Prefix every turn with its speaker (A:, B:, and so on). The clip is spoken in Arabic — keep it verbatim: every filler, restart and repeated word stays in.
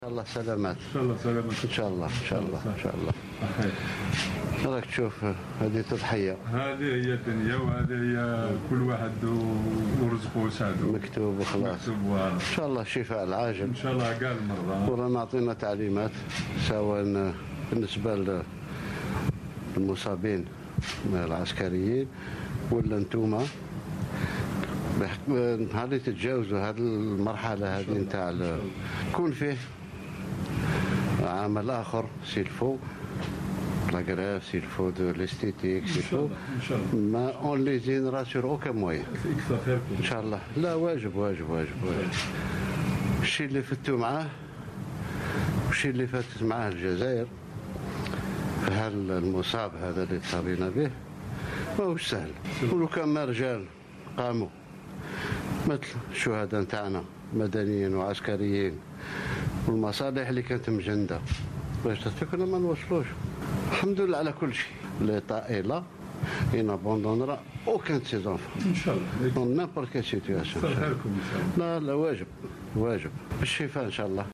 A: ان شاء الله سلامات.
B: ان شاء الله سلامات.
A: ان شاء الله ان شاء الله ان شاء الله.
B: بخير.
A: راك تشوف هذه تضحيه،
B: هذه هي الدنيا وهذه هي كل واحد ورزقه وسعده
A: مكتوب وخلاص.
B: مكتوب وهذا.
A: ان شاء الله الشفاء العاجل
B: ان شاء الله كاع المرضى.
A: ورانا عطينا تعليمات سواء بالنسبه للمصابين العسكريين ولا انتوما نهار اللي تتجاوزوا هذه المرحله هذه نتاع يكون فيه عمل اخر سيلفو لا غراف سيلفو دو ليستيتيك سيلفو
B: ان شاء الله
A: ما اون لي زينرا سور اوكان موين
B: يكثر خيركم
A: ان شاء الله. لا واجب واجب واجب واجب. الشيء اللي فتوا معاه والشيء اللي فاتت معاه الجزائر في هذا المصاب هذا اللي تصابينا به ماهوش سهل. ولو كان ما رجال قاموا مثل الشهداء نتاعنا مدنيين وعسكريين والمصالح اللي كانت مجنده باش كنا ما نوصلوش. الحمد لله على كل شيء. ليطا اي لا il n'abandonnera aucun de ses enfants
B: ان شاء الله
A: dans n'importe quelle situation.
B: خيركم ان شاء الله.
A: لا لا واجب واجب بالشفاء ان شاء الله.